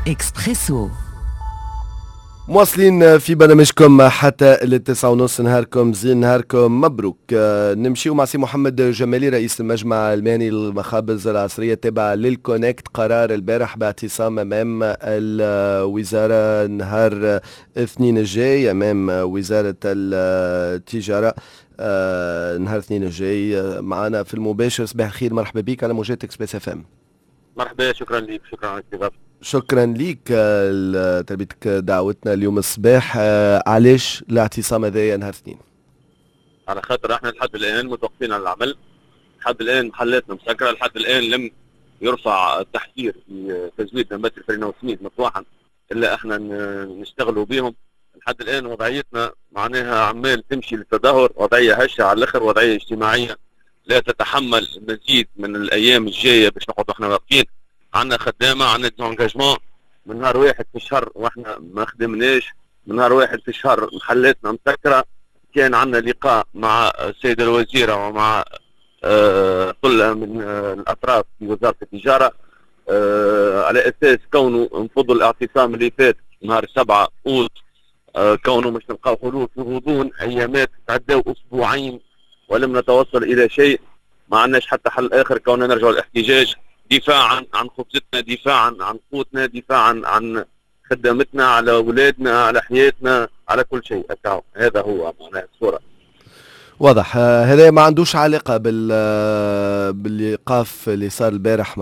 إكسبريسو. مواصلين في برنامجكم حتى ل9:30. نهاركم زين، نهاركم مبروك. نمشيو مع سي محمد جمالي رئيس المجمع المهني للمخابز العصرية التابعة للكونكت. قرار البارح باعتصام أمام الوزارة نهار الاثنين الجاي، أمام وزارة التجارة نهار الاثنين الجاي. معنا في المباشر. صباح الخير، مرحبا بك على موجات اكسبريس اف ام. مرحبا، شكرا لك، شكرا على الاستضافة. شكرا ليك تلبيتك دعوتنا اليوم الصباح. علاش الاعتصام هذايا نهار اثنين؟ على خاطر احنا لحد الان متوقفين عن العمل، لحد الان محلاتنا مسكره، لحد الان لم يرفع التحذير في تزويد نبات الفرينة والسميد مطروحا الا احنا نشتغلوا بهم. لحد الان وضعيتنا معناها عمال تمشي للتدهور، وضعيه هشه على الاخر، وضعيه اجتماعيه لا تتحمل مزيد من الايام الجايه باش نقعدوا احنا واقفين. عندنا خدامه، عندنا ديزونجاجمون من نهار واحد في الشهر واحنا ما خدمناش، من نهار واحد في الشهر محلاتنا مسكره. كان عندنا لقاء مع السيده الوزيره ومع كل من الاطراف في وزاره التجاره على اساس كونه انفضوا الاعتصام اللي فات نهار 7 اوت، كونه مش نلقاو حلول في غضون ايامات تعداو اسبوعين ولم نتوصل الى شيء. ما عندناش حتى حل اخر، كوننا نرجعوا الاحتجاج دفاعا عن خبزتنا، دفاعا عن قوتنا، دفاعا عن خدمتنا، على اولادنا، على حياتنا، على كل شيء. هذا هو معناه الصوره. واضح. هذا ما عندوش علاقه بالايقاف اللي صار البارح،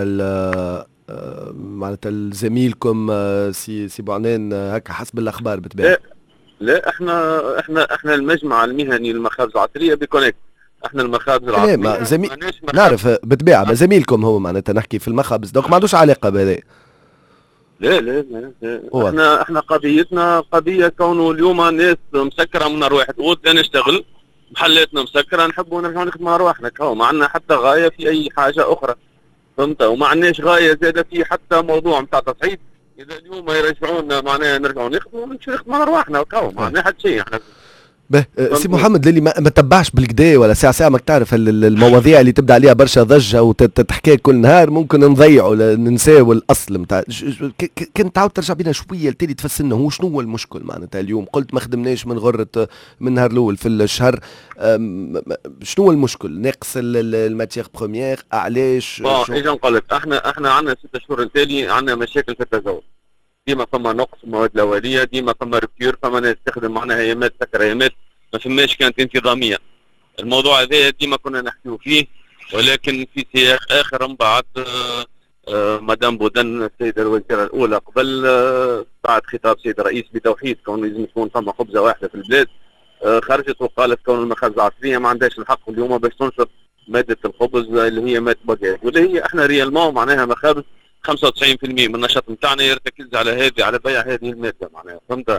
معناتها زميلكم سي بوعنان هكا حسب الاخبار بتبان؟ لا، احنا المجمع المهني للمخابز العصريه بكونكت. احنا المخابز العصريه نعرف بالطبيعه زميلكم هو، معناتها نحكي في المخابز دوك ما عندوش علاقه بهذا. لا لا لا، احنا قضيتنا قضيه كونه اليوم الناس مسكره من نهار واحد اوت، لا نشتغل، محلاتنا مسكره، نحبوا نرجعوا نخدموا ارواحنا. كهو ما عندنا حتى غايه في اي حاجه اخرى، فهمت؟ وما عندناش غايه زاده في حتى موضوع نتاع تصعيد. اذا اليوم يرجعونا معناها نرجعوا نخدموا ونمشي نخدموا ارواحنا، وكهو ما عندنا حتى شيء احنا. سي محمد للي ما تبعش بالكدا ولا ساعة ماك تعرف المواضيع اللي تبدا عليها برشا ضجه وتتحكي كل نهار، ممكن نضيعوا ننساو الاصل نتاع. كنت تعاود ترجع بينا شويه لتالي تفسرنا هو شنو هو المشكل معناتها اليوم؟ قلت ما خدمناش من غره من النهار الاول في الشهر. شنو هو المشكل؟ ناقص الماتيغ بروميير؟ علاش؟ اجا نقول لك، احنا عندنا 6 شهور التالي عندنا مشاكل في التزاوج. ديما فما نقص المواد الاوليه، ديما فما ركيور، فما ناس تخدم معناها ايامات سكر ايامات، ما فماش كانت انتظاميه. الموضوع هذا ديما كنا نحكيو فيه، ولكن في سياق اخر من بعد مدام بودن السيده الوزيره الاولى قبل بعد خطاب سيد الرئيس بتوحيد كون لازم تكون فما خبزه واحده في البلاد، خرجت وقالت كون المخابز العصريه ما عندهاش الحق اليوم باش تنشر ماده الخبز اللي هي ماده بقايا، واللي هي احنا ريالمون معناها مخابز 95% من النشاط نتاعنا يرتكز على بيع هذه الماده معناها، فهمت؟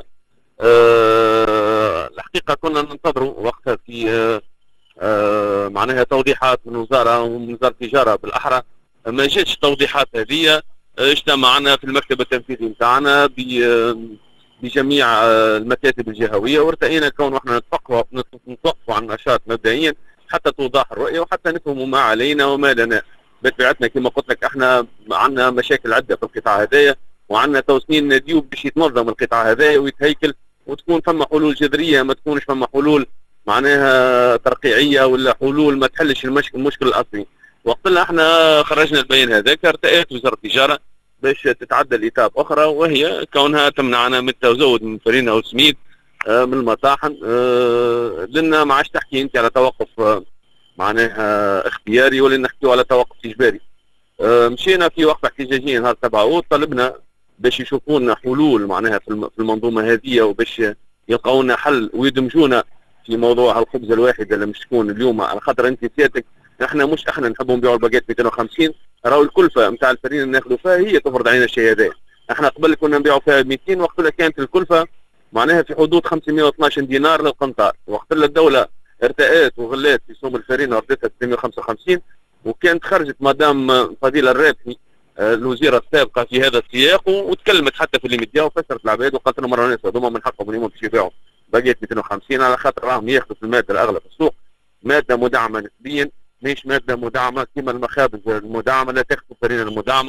الحقيقه كنا ننتظروا وقتها في معناها توضيحات من وزاره ومن وزاره التجاره بالاحرى. ما جاتش توضيحات هذه. اجتمعنا في المكتب التنفيذي نتاعنا بجميع المكاتب الجهويه، وارتئينا كون احنا نتوقفوا عن النشاط مبدئيا حتى توضح الرؤيه وحتى نفهموا ما علينا وما لنا. بطبيعتنا كما قلت لك احنا عندنا مشاكل عده في القطاع هذايا، وعندنا توسنين نديو باش يتنظم القطاع هذايا ويتهيكل وتكون فما حلول جذريه، ما تكونش فما حلول معناها ترقيعيه ولا حلول ما تحلش المشكل الاصلي. وقت اللي احنا خرجنا البيان هذاك ارتأت وزاره التجاره باش تتعدى لإتاب اخرى، وهي كونها تمنعنا من التزود من فرينة وسميد من المطاحن، لان ما عادش تحكي انت على توقف معناها اختياري ولا نحكيو على توقف اجباري. مشينا في وقفه احتجاجيه نهار 7 اوت، طلبنا باش يشوفوا لنا حلول معناها في المنظومه هذه، وباش يلقاو لنا حل ويدمجونا في موضوع الخبز الواحد اللي مش تكون اليوم. على خاطر انت سيادتك احنا نحبوا نبيعوا الباكيت 250، راهو الكلفه نتاع الفرينه اللي ناخذوا فيها هي تفرض علينا الشيء هذا. احنا قبل كنا نبيعوا فيها 200، وقت اللي كانت الكلفه معناها في حدود 512 دينار للقنطار. وقت اللي الدوله ارتأت وغلات في سوم الفرينه وردتها 655، وكانت خرجت مدام فضيله الرابحي الوزيره السابقه في هذا السياق وتكلمت حتى في الليميديا وفسرت العباد وقالت لهم مرة ناس هذوما من حقهم اليوم باش يبيعوا باقيت 250 على خاطر راهم ياخذوا في الماده الاغلى في السوق، ماده مدعمه نسبيا، مش ماده مدعمه كما المخابز المدعمه لا تاخذ الفرينه المدعمه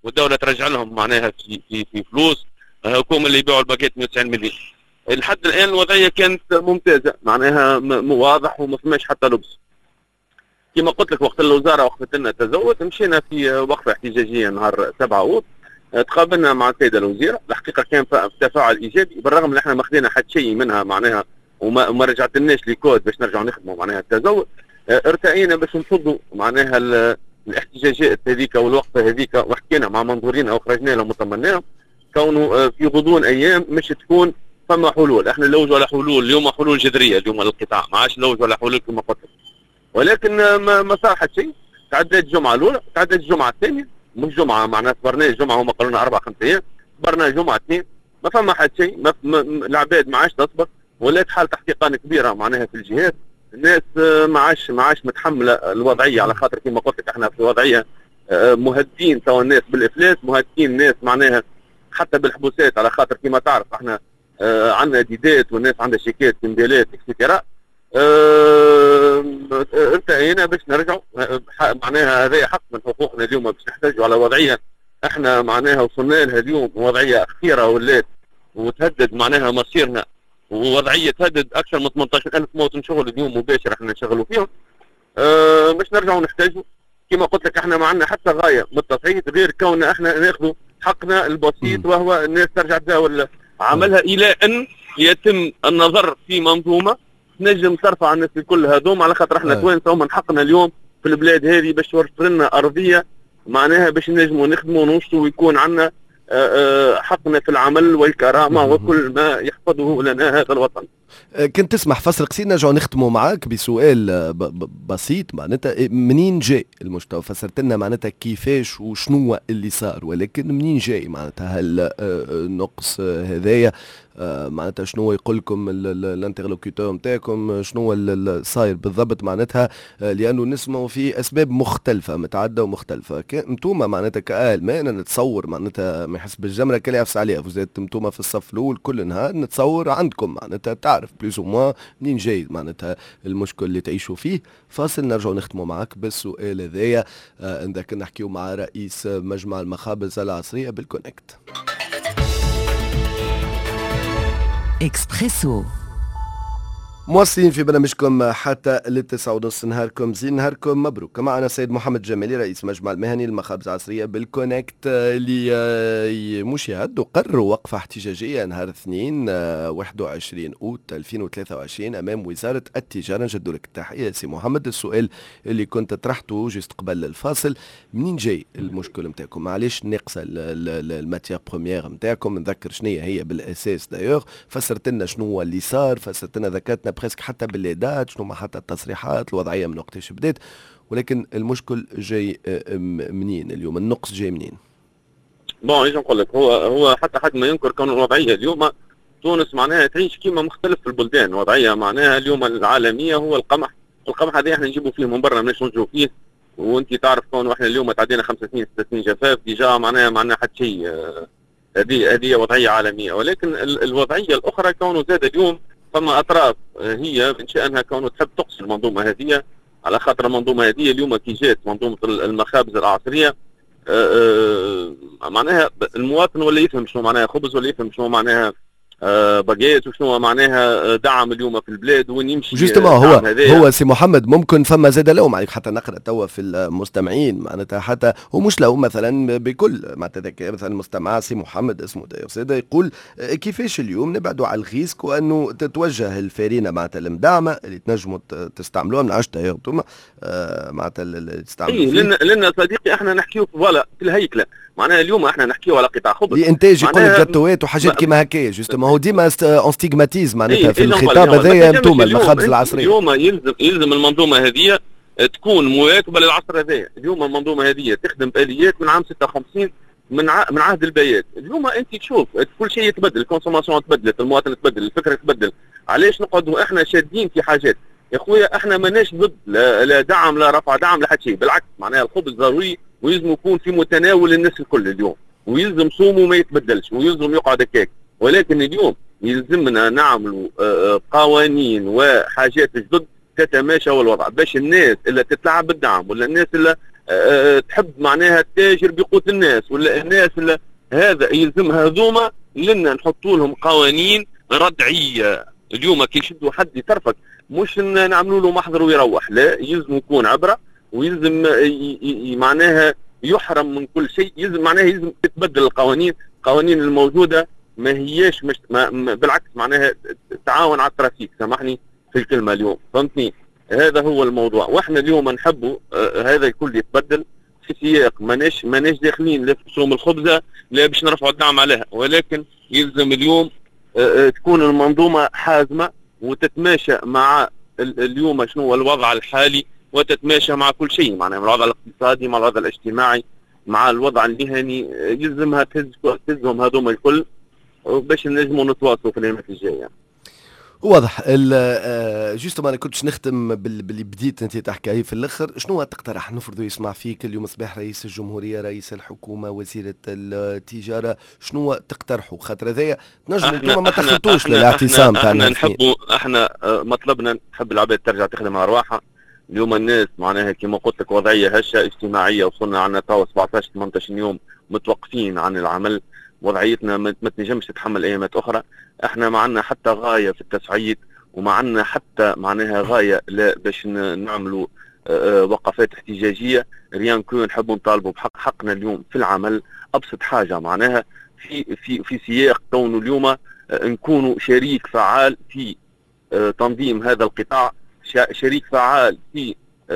والدوله ترجع لهم معناها في فلوس. هم اللي يبيعوا الباكيت 190 مليون. لحد الان الوضعيه كانت ممتازه معناها واضح وما فماش حتى لبس. كما قلت لك وقت الوزاره وقفت لنا تزود، مشينا في وقفه احتجاجيه نهار 7 اوت، تقابلنا مع السيده الوزيره. الحقيقه كان تفاعل ايجابي بالرغم ان احنا ما خدينا حتى شيء منها معناها وما رجعتلناش لي كود باش نرجعوا نخدموا معناها التزود. ارتئينا باش نفضوا معناها الاحتجاجات هذيك والوقفه هذيك، وحكينا مع منظورين وخرجنا لهم وطمناهم كونوا في غضون ايام مش تكون فما حلول. احنا نلوجوا على حلول اليوم، حلول جذريه اليوم للقطاع، ما عادش نلوجوا على حلول كما قلت لك. ولكن ما صار حتى شيء. تعدت الجمعه الاولى، تعدت الجمعه الثانيه، مش جمعه معناها صبرنا جمعه، هما قالوا لنا 4-5 ايام، صبرنا جمعه اثنين، ما فما حتى شيء. العباد ما عادش تصبر، ولات حاله احتقان كبيره معناها في الجهات. الناس ما عادش متحمله الوضعيه، على خاطر كما قلت لك احنا في وضعيه مهدين توا الناس بالافلاس، مهدين الناس معناها حتى بالحبوسات، على خاطر كما تعرف احنا عندنا ديدات والناس عندها شيكات كمبيالات اكسترا. ارتئينا باش نرجعوا معناها هذا حق من حقوقنا اليوم، باش نحتاجوا على وضعيه احنا معناها وصلنا لها اليوم، وضعيه اخيره ولات وتهدد معناها مصيرنا، ووضعيه تهدد اكثر من 18,000 مواطن شغل اليوم مباشر احنا نشغلوا فيهم. باش نرجعوا نحتاجوا كما قلت لك احنا ما عندنا حتى غايه من التصعيد غير كون احنا ناخذوا حقنا البسيط، وهو الناس ترجع تداول عملها الى ان يتم النظر في منظومه نجم ترفع الناس الكل هذوم، على خاطر احنا توانسه ومن حقنا اليوم في البلاد هذه باش توفر لنا ارضيه معناها باش نجموا نخدموا وننشطوا ويكون عندنا حقنا في العمل والكرامه وكل ما يحفظه لنا هذا الوطن. كنت تسمح فصل قصير نرجعوا نختموا معاك بسؤال بسيط. معناتها منين جاي المشتوى؟ فسرت لنا معناتها كيفاش وشنو اللي صار، ولكن منين جاي معناتها هالنقص هذايا؟ معناتها شنو يقول لكم الانترلوكيتور نتاعكم؟ شنو صاير بالضبط معناتها؟ لانه نسمعوا في اسباب مختلفه متعدده ومختلفه. انتوما معناتها كاهل ما انا نتصور معناتها ما يحس بالجمره كل يعفس عليها، وزاد انتوما في الصف الاول كل نهار نتصور عندكم معناتها تعرف بلوز او منين جاي معناتها المشكل اللي تعيشوا فيه. فاصل نرجعوا نختموا معك بالسؤال هذايا. نذكر نحكيو مع رئيس مجمع المخابز العصريه بالكونكت. إكسبريسو مواصلين في برنامجكم حتى ل9:30. نهاركم زين، نهاركم مبروك. معنا السيد محمد جمالي رئيس مجمع المهني للمخابز العصرية بالكونكت، اللي مشاهد وقرروا وقفة احتجاجية نهار اثنين 21 أوت 2023 أمام وزارة التجارة. نجدوا لك التحية سي محمد. السؤال اللي كنت طرحته جست قبل الفاصل، منين جاي المشكل نتاعكم؟ معليش ناقصة الماتير بروميير نتاعكم، نذكر شنو هي بالأساس دايوغ، فسرت لنا شنو هو اللي صار، فسرت لنا ذكرتنا بريسك حتى بالليدات شنو ما حتى التصريحات الوضعيه من وقتاش بدات، ولكن المشكل جاي منين اليوم؟ النقص جاي منين؟ بون ايش نقول لك، هو حتى حد ما ينكر كون الوضعيه اليوم تونس معناها تعيش كيما مختلف في البلدان. الوضعيه معناها اليوم العالميه هو القمح هذا احنا نجيبوا فيه من برا ماناش نرجعوا فيه، وانت تعرف كون احنا اليوم تعدينا 5 سنين 6 سنين جفاف ديجا معناها حتى شيء. هذه وضعيه عالميه، ولكن الوضعيه الاخرى كونه زاد اليوم فما اطراف هي من شانها كونه تحب تقصي المنظومه هذه، على خاطر المنظومه هذه اليوم كي جات منظومه المخابز العصريه معناها المواطن ولا يفهم شنو معناها خبز، ولا يفهم شنو معناها باجيت، وشنو معناها دعم اليوم في البلاد وين يمشي. جوستومون هو سي محمد ممكن فما زاد لهم عليك حتى نقرا توا في المستمعين معناتها حتى ومش لو مثلا بكل معناتها مثلا مستمع سي محمد اسمه سيدة يقول كيفاش اليوم نبعدوا على الغيسك وانه تتوجه الفارينه معناتها المدعمه اللي تنجموا تستعملوها من عشتها انتم معناتها اللي تستعملوا لان صديقي احنا نحكيو في الهيكله معناها اليوم احنا نحكيو على قطاع خبز لانتاج يقول لك جاتوات وحاجات كيما هكايا جوستومون هو ديما اون ستيغماتيز معناتها في الخطاب هذايا انتم المخابز العصريه. اليوم يلزم المنظومه هذه تكون مواكبه للعصر هذايا. اليوم المنظومه هذه تخدم باليات من عام 56 من عهد البيات. اليوم انت تشوف كل شيء يتبدل، الكونسوماسيون تبدلت، المواطن تبدل، الفكره تبدل. علاش نقعدوا احنا شادين في حاجات؟ يا خويا احنا ماناش ضد لا دعم لا رفع دعم لا حتى شيء، بالعكس معناها الخبز ضروري ويلزم يكون في متناول الناس الكل اليوم، ويلزم صومه ما يتبدلش، ويلزم يقعد هكاك. ولكن اليوم يلزمنا نعملوا قوانين وحاجات جدد تتماشى الوضع باش الناس اللي تتلعب بالدعم ولا الناس اللي تحب معناها تاجر بقوت الناس ولا الناس اللي هذا يلزم هذوما لنا نحطوا لهم قوانين ردعيه. اليوم كي يشدوا حد يترفق مش نعملوا له محضر ويروح، لا، يلزم يكون عبره ويلزم معناها يحرم من كل شيء. يلزم تتبدل القوانين الموجوده، ما هياش مش بالعكس معناها تعاون على الترافيك، سامحني في الكلمه اليوم، فهمتني؟ هذا هو الموضوع، واحنا اليوم نحبوا هذا الكل يتبدل في سياق ماناش داخلين لا في رسوم الخبزه لا باش نرفعوا الدعم عليها، ولكن يلزم اليوم تكون المنظومه حازمه وتتماشى مع اليوم شنو هو الوضع الحالي، وتتماشى مع كل شيء، معناها مع الوضع الاقتصادي، مع الوضع الاجتماعي، مع الوضع المهني. يلزمها تهزهم هذوما الكل باش نجموا نتواصلوا في الايامات الجايه. واضح. جوستوم انا كنتش نختم باللي بديت انت تحكي في الاخر. شنو تقترح نفرضوا يسمع فيك اليوم صباح رئيس الجمهوريه، رئيس الحكومه، وزيره التجاره، شنو تقترحوا؟ خاطر هذايا تنجموا انتم ما تخلطوش للاعتصام تاعنا. احنا مطلبنا نحب العباد ترجع تخدم على رواحها. اليوم الناس معناها كما قلت لك وضعيه هشه اجتماعيه، وصلنا عندنا توا 17 18 يوم متوقفين عن العمل، وضعيتنا ما تنجمش تتحمل ايامات اخرى. احنا ما عندنا حتى غايه في التصعيد، وما عندنا حتى معناها غايه لا باش نعملوا وقفات احتجاجيه. ريان كو نحبوا نطالبوا بحق حقنا اليوم في العمل. ابسط حاجه معناها في سياق كونه اليوم نكونوا شريك فعال في تنظيم هذا القطاع، شريك فعال في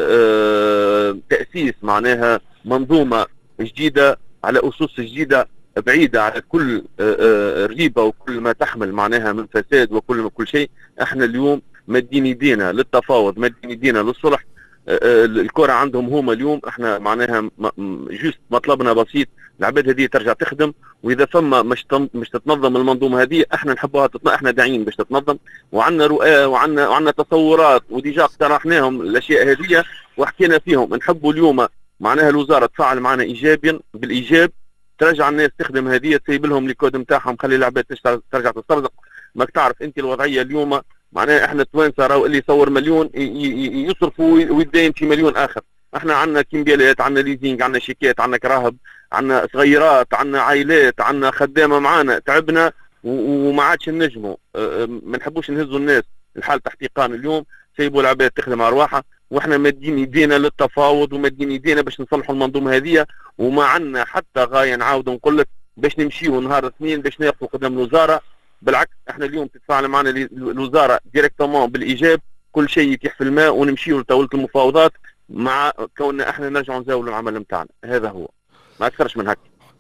تاسيس معناها منظومه جديده على اسس جديده بعيدة على كل ريبة وكل ما تحمل معناها من فساد وكل شيء. احنا اليوم مدين يدينا للتفاوض، مدين يدينا للصلح. الكرة عندهم هما اليوم، احنا معناها جوست مطلبنا بسيط، العباد هذه ترجع تخدم، واذا فما مش تتنظم المنظومة هذه احنا نحبوها احنا داعين باش تتنظم، وعندنا رؤى وعندنا تصورات وديجا اقترحناهم الاشياء هذه وحكينا فيهم. نحبوا اليوم معناها الوزارة تفعل معنا ايجابيا بالايجاب، ترجع الناس تخدم هذه، تسيب لهم الكود نتاعهم، خلي العباد ترجع تسترزق. ماك تعرف انت الوضعيه اليوم معناها احنا التوانسه راهو اللي يصور مليون يصرفوا ويدين في مليون اخر. احنا عندنا كيمبيالات، عندنا ليزينج، عندنا شيكات، عندنا كراهب، عندنا صغيرات، عندنا عائلات، عندنا خدامه معانا، تعبنا وما عادش نجموا. ما نحبوش نهزوا الناس الحال تحقيقان اليوم، سيبوا العباد تخدم على رواحها، واحنا مادين يدينا للتفاوض ومادين يدينا باش نصلحوا المنظومه هذه. وما عندنا حتى غايه نعاود نقول لك باش نمشيو نهار اثنين باش نقفوا قدام الوزاره. بالعكس احنا اليوم تتفاعل معنا الوزاره ديريكتومون بالايجاب، كل شيء يتيح في الماء، ونمشيو لطاوله المفاوضات مع كوننا احنا نرجعوا نزاولوا العمل نتاعنا. هذا هو، ما اكثرش من هكا.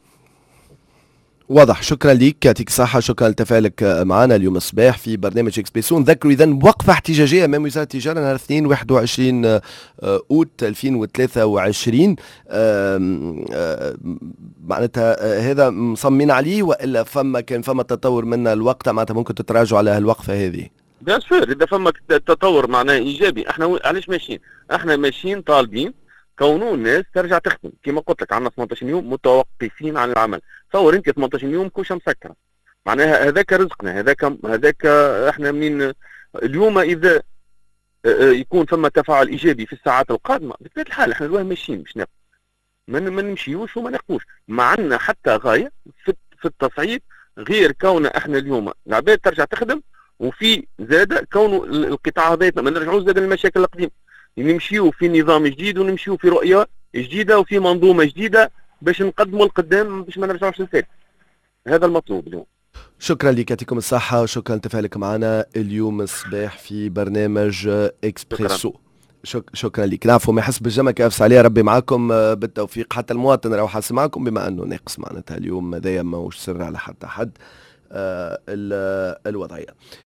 واضح. شكرا لك، يعطيك الصحة، شكرا لتفاعلك معنا اليوم الصباح في برنامج اكسبريسو. نذكر إذا وقفة احتجاجية أمام وزارة التجارة نهار الاثنين 21 أوت 2023. معناتها هذا مصممين عليه وإلا كان فما تطور من الوقت معناتها ممكن تتراجعوا على الوقفة هذه؟ بيان سور اذا فما تطور معناه ايجابي. احنا علاش ماشيين؟ احنا ماشيين طالبين كونوا الناس ترجع تخدم. كما قلت لك عندنا 18 يوم متوقفين عن العمل. تصور انت 18 يوم كوشه مسكره، معناها هذاك رزقنا، هذاك احنا منين اليوم. اذا يكون ثم تفاعل ايجابي في الساعات القادمه بطبيعه الحال احنا الواه ماشيين باش ناخذ، ما نمشيوش وما ناخذوش. ما عندنا حتى غايه في التصعيد غير كون احنا اليوم العباد ترجع تخدم، وفي زاد كون القطاع هذا ما نرجعوش زاد للمشاكل القديمه، نمشيو في نظام جديد ونمشيو في رؤيه جديده وفي منظومه جديده باش نقدموا القدام باش ما نرجعوش للتالي. هذا المطلوب اليوم. شكرا لك، يعطيكم الصحة، وشكرا لتفاعلك معنا اليوم الصباح في برنامج اكسبريسو. شكرا لك. نعرفو ما يحس بالجمع كيف عليه. ربي معكم بالتوفيق. حتى المواطن راهو حاسس معكم بما انه ناقص معناتها اليوم هذايا ماهوش سر على حتى حد الوضعية.